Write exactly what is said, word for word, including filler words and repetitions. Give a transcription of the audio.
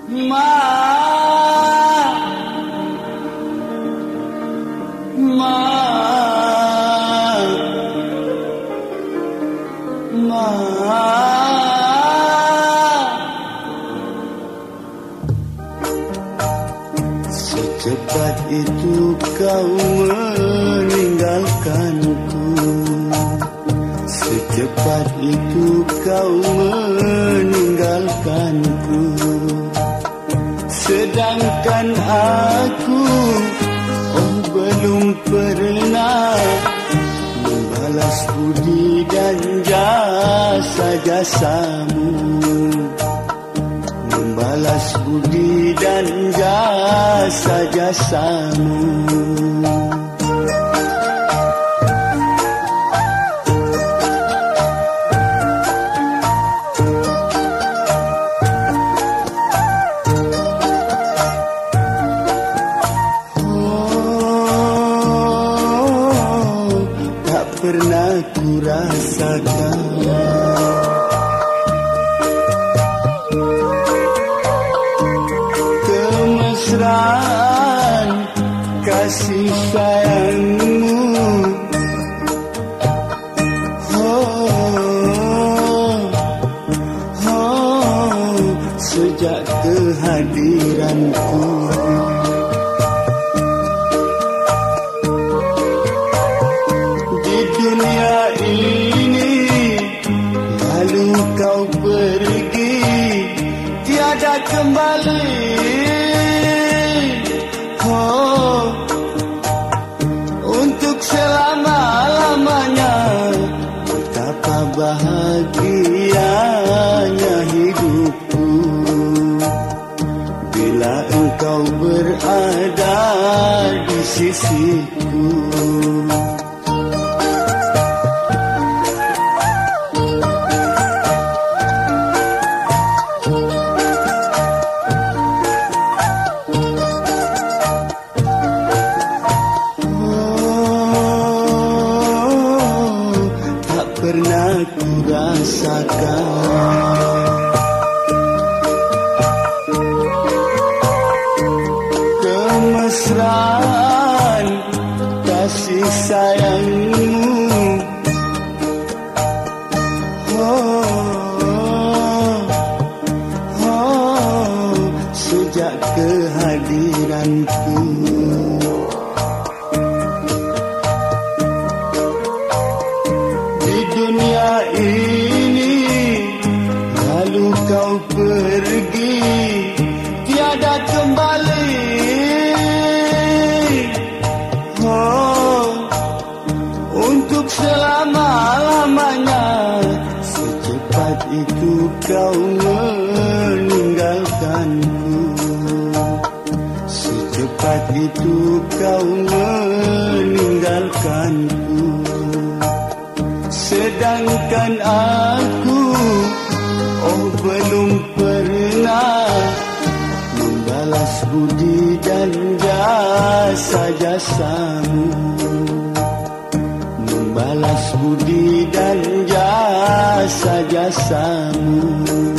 Ma, ma, ma. Secepat itu kau meninggalkanku, secepat itu kau meninggalkanku. Sedangkan aku, oh belum pernah membalas budi dan jasa-jasamu, membalas budi dan jasa-jasamu. Pernah ku rasakan kemesraan kasih sayangmu. Oh, oh, sejak kehadiranku. Dunia ini lalu kau pergi tiada kembali. Oh, untuk selama-lamanya betapa bahagianya hidupku bila engkau berada di sisiku. Pernah ku rasakan kemesraan kasih sayangmu. Oh, oh, sejak kehadiranku. Dunia ini lalu kau pergi tiada kembali. Oh, untuk selama-lamanya secepat itu kau meninggalkanku, secepat itu kau meninggalkanku. Sedangkan aku, oh belum pernah membalas budi dan jasa-jasamu, membalas budi dan jasa-jasamu.